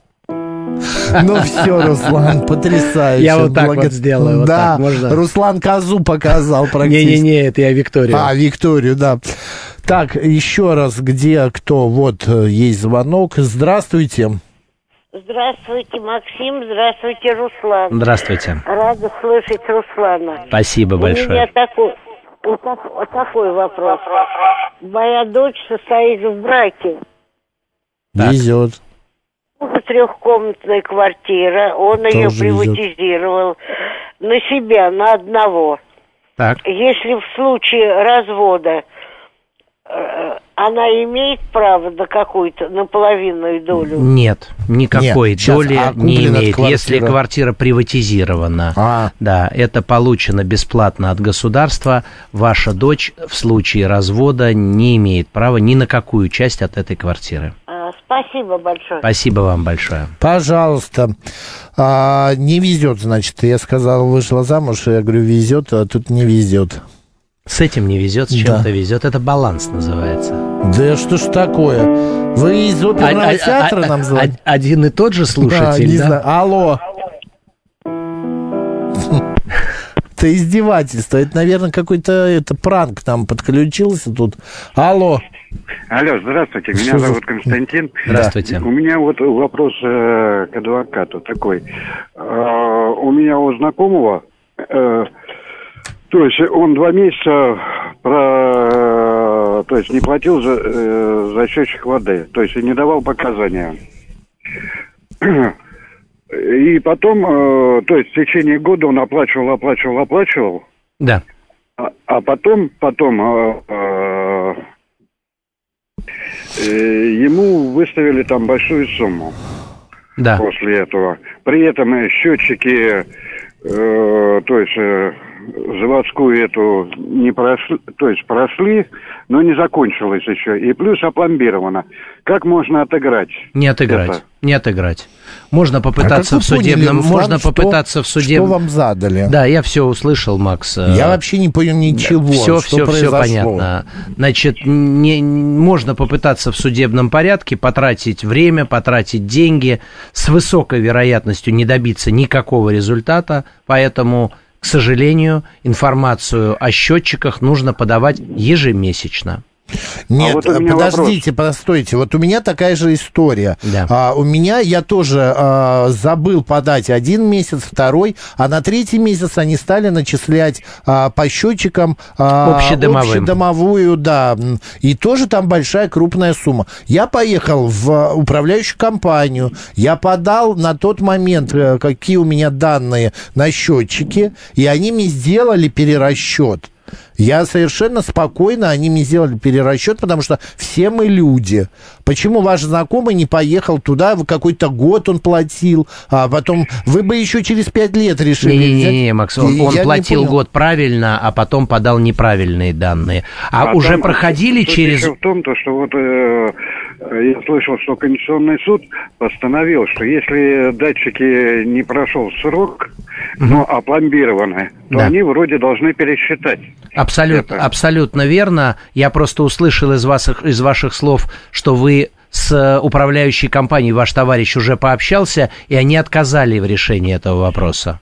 Ну все, Руслан, потрясающе.
Я вот так Благо... вот сделаю. Вот
да,
так, можно?
Руслан козу показал практически.
Не-не-не, это я Викторию.
А, Викторию, да. Так, еще раз, где кто? Вот есть звонок. Здравствуйте.
Здравствуйте, Максим. Здравствуйте, Руслан.
Здравствуйте.
Рада слышать Руслана.
Спасибо большое.
У меня такой... Вот такой вопрос. Моя дочь состоит в браке.
Везет.
Трехкомнатная квартира. Он Тоже ее приватизировал везет. на себя, на одного.
Так.
Если в случае развода она имеет право на какую-то, на половинную долю?
Нет, никакой
Нет,
доли
сейчас, а
не имеет. Если квартира приватизирована, а. да, это получено бесплатно от государства, ваша дочь в случае развода не имеет права ни на какую часть от этой квартиры.
А, спасибо большое.
Спасибо вам большое.
Пожалуйста. А, не везет, значит, я сказал, вышла замуж, я говорю, везет, а тут не везет.
С этим не везет, с чем-то да. везет. Это баланс называется.
Да что ж такое? Вы из оперного а, театра а, нам звоните?
Один и тот же слушатель,
да? Не
да?
знаю. Алло. Это издевательство. Это, наверное, какой-то это пранк там подключился тут. Алло.
Алло, здравствуйте, меня
Что
зовут
за...
Константин.
Здравствуйте.
У меня вот вопрос э, к адвокату такой. Э, у меня у знакомого, э, то есть он два месяца про, то есть не платил за, э, за счетчик воды, то есть и не давал показания. И потом, э, то есть в течение года он оплачивал, оплачивал, оплачивал.
Да.
А, а потом, потом э, э, ему выставили там большую сумму.
Да.
После этого. При этом э, счетчики, э, то есть э, заводскую эту не прошли, то есть прошли, но не закончилось еще. И плюс опломбировано. Как можно отыграть?
Не отыграть. Это? Не отыграть. Можно попытаться
а
в судебном,
поняли,
можно
что,
попытаться в судебном.
Что вам задали?
Да, я все услышал, Макс.
Я вообще не понял ничего.
Да, все,
что
все,
произошло.
все понятно. Значит, не, можно попытаться в судебном порядке потратить время, потратить деньги, с высокой вероятностью не добиться никакого результата, поэтому, к сожалению, информацию о счетчиках нужно подавать ежемесячно.
Нет,
а вот
подождите, вопрос. постойте. Вот у меня такая же история.
Да.
А, у меня я тоже а, забыл подать один месяц, второй, а на третий месяц они стали начислять а, по счетчикам а, общедомовую, да. И тоже там большая крупная сумма. Я поехал в управляющую компанию, я подал на тот момент, какие у меня данные на счетчике, и они мне сделали перерасчет. Я совершенно спокойно, они мне сделали перерасчет, потому что все мы люди. Почему ваш знакомый не поехал туда, в какой-то год он платил, а потом вы бы еще через пять лет решили...
Не-не-не, Макс, он, он платил год правильно, а потом подал неправильные данные. А, а уже там, проходили через...
Еще в том, то, что вот э, я слышал, что Конституционный суд постановил, что если датчики не прошел срок, mm-hmm. но опломбированы, то да. они вроде должны пересчитать.
Абсолютно, абсолютно верно. Я просто услышал из ваших, из ваших слов, что вы с управляющей компанией, ваш товарищ уже пообщался, и они отказали в решении этого вопроса.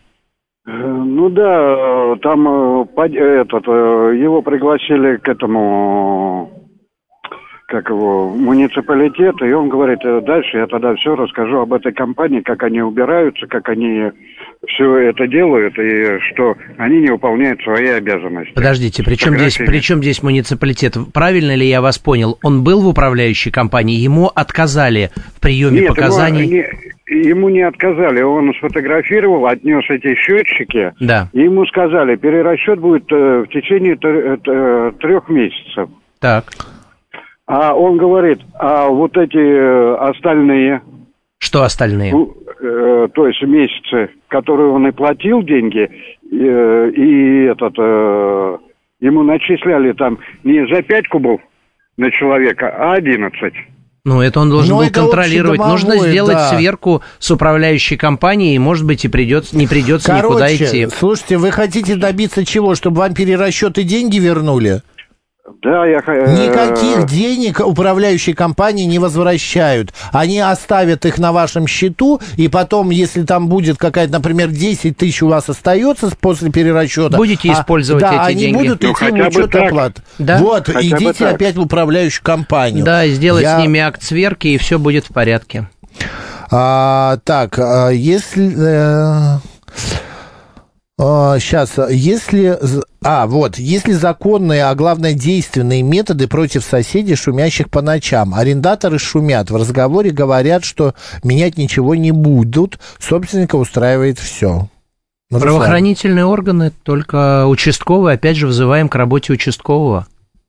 Ну да, там этот, его пригласили к этому, как его, муниципалитет, и он говорит, дальше я тогда все расскажу об этой компании, как они убираются, как они все это делают, и что они не выполняют свои обязанности.
Подождите, при чем здесь, при чем здесь муниципалитет? Правильно ли я вас понял? Он был в управляющей компании, ему отказали в приеме
Нет,
показаний?
Ему не, ему не отказали, он сфотографировал, отнес эти счетчики,
да.
и ему сказали, перерасчет будет в течение трех месяцев.
Так.
А он говорит, а вот эти остальные...
Что остальные?
Э, то есть месяцы, которые он и платил деньги, э, и этот, э, ему начисляли там не за пять кубов на человека, а одиннадцать.
Ну, это он должен Но был контролировать. Нужно сделать да. сверку с управляющей компанией, и, может быть, и придется, не придется
Короче,
никуда идти.
Слушайте, вы хотите добиться чего? Чтобы вам перерасчеты деньги вернули?
Да, я...
Никаких денег управляющие компании не возвращают. Они оставят их на вашем счету, и потом, если там будет какая-то, например, десять тысяч у вас остается после перерасчета...
Будете а, использовать
да,
эти
деньги.
деньги.
Да, они будут идти в учет оплат.
Да?
Вот,
хотя
идите опять в управляющую компанию.
Да, сделать
я...
с ними акт сверки, и все будет в порядке.
А, так, если... Э... Сейчас, если... А, вот, если законные, а главное действенные методы против соседей, шумящих по ночам. Арендаторы шумят, в разговоре говорят, что менять ничего не будут, собственника устраивает все. Ну,
правоохранительные органы, только участковые, опять же, вызываем к работе участкового.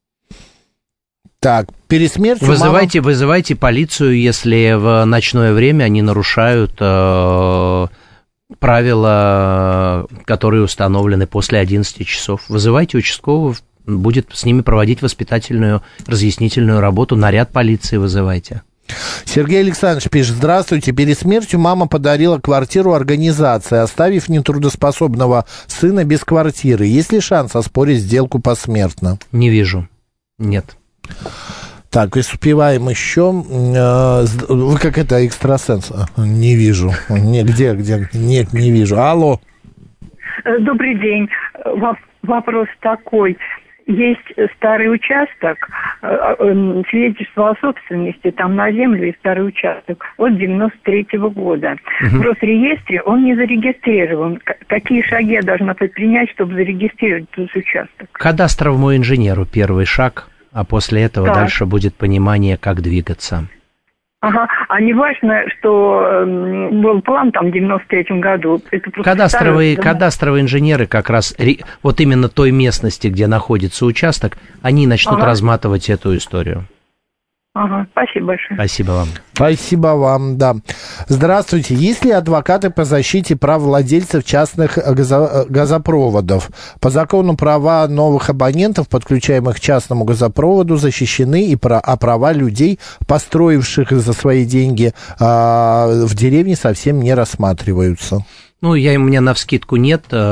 Так, перед смертью...
Вызывайте,
мама...
вызывайте полицию, если в ночное время они нарушают... Э- правила, которые установлены после одиннадцати часов. Вызывайте участкового, будет с ними проводить воспитательную, разъяснительную работу, наряд полиции вызывайте.
Сергей Александрович пишет: здравствуйте, перед смертью мама подарила квартиру организации, оставив нетрудоспособного сына без квартиры. Есть ли шанс оспорить сделку посмертно?
Не вижу, нет.
Так, успеваем еще. Вы как это, экстрасенс? Не вижу. Не, где, где? Нет, не вижу. Алло.
Добрый день. Вопрос такой. есть старый участок, свидетельство о собственности, там на землю и старый участок от девяносто третьего года. Угу. В Росреестре он не зарегистрирован. Какие шаги я должна предпринять, чтобы зарегистрировать этот участок?
Кадастровому инженеру первый шаг, а после этого так. Дальше будет понимание, как двигаться.
Ага, а не важно, что э, был план там в девяносто третьем году. Это
кадастровые,
старый,
кадастровые инженеры как раз вот именно той местности, где находится участок, они начнут ага. разматывать эту историю.
Ага, спасибо большое.
Спасибо вам.
Спасибо вам, да. Здравствуйте. Есть ли адвокаты по защите прав владельцев частных газо- газопроводов? По закону права новых абонентов, подключаемых к частному газопроводу, защищены, и про- а права людей, построивших за свои деньги а, в деревне, совсем не рассматриваются.
Ну, я, у меня навскидку нет э,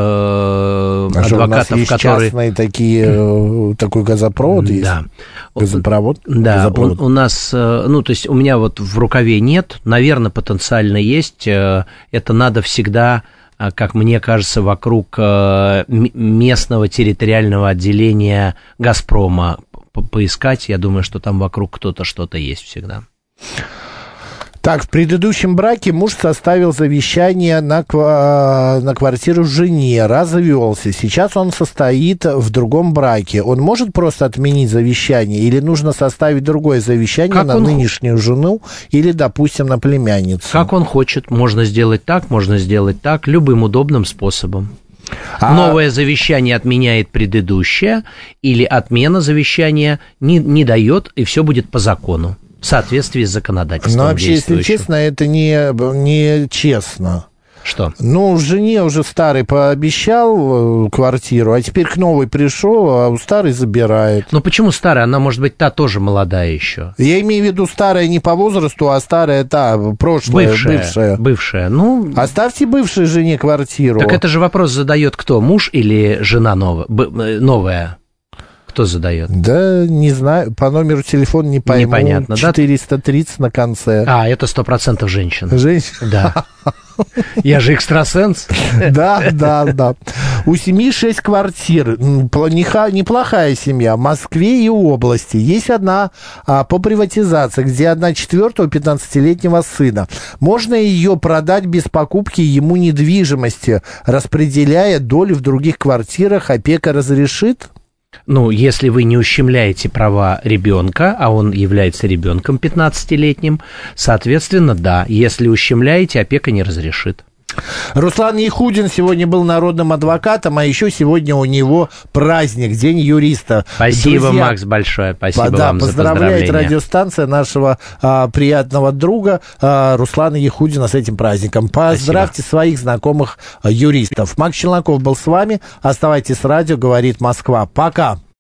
а
адвокатов,
у нас есть
которые...
частные такие, э, такой газопровод есть?
Да.
Газопровод?
Да,
газопровод.
У, у нас, э, ну, то есть у меня вот в рукаве нет, наверное, потенциально есть, э, это надо всегда, э, как мне кажется, вокруг э, местного территориального отделения «Газпрома» по- поискать, я думаю, что там вокруг кто-то что-то есть всегда.
Так, в предыдущем браке муж составил завещание на, ква- на квартиру жене, развелся. Сейчас он состоит в другом браке. Он может просто отменить завещание или нужно составить другое завещание как на он... нынешнюю жену или, допустим, на племянницу?
Как он хочет. Можно сделать так, можно сделать так, любым удобным способом. А... Новое завещание отменяет предыдущее или отмена завещания не, не дает, и все будет по закону. В соответствии с законодательством.
Но вообще, если честно, это не, не честно.
Что?
Ну, жене уже старый пообещал квартиру, а теперь к новой пришел, а у старой забирает.
Ну, почему старая? Она, может быть, та тоже молодая еще.
Я имею в виду старая не по возрасту, а старая та, прошлая,
бывшая.
Бывшая,
бывшая. Ну...
Оставьте бывшей жене квартиру.
Так это же вопрос задает кто? Муж или жена новая? новая? Кто задает?
Да, не знаю, по номеру телефона не пойму.
Непонятно,
четыреста тридцать на конце.
А, это сто процентов женщина.
Женщина?
Да. Я же экстрасенс.
Да, да, да. У семьи шесть квартир. Неплохая семья в Москве и области. Есть одна а, по приватизации, где одна четвертая у пятнадцатилетнего сына. Можно ее продать без покупки ему недвижимости, распределяя доли в других квартирах. Опека разрешит?
Ну, если вы не ущемляете права ребенка, а он является ребенком пятнадцатилетним, соответственно, да, если ущемляете, опека не разрешит.
Руслан Яхудин сегодня был народным адвокатом, а еще сегодня у него праздник, День юриста.
Спасибо,
Друзья,
Макс, большое. Спасибо
да,
вам за поздравления.
Поздравляет радиостанция нашего а, приятного друга а, Руслана Яхудина с этим праздником. Поздравьте Спасибо. Своих знакомых а, юристов. Макс Челноков был с вами. Оставайтесь с радио, говорит Москва. Пока.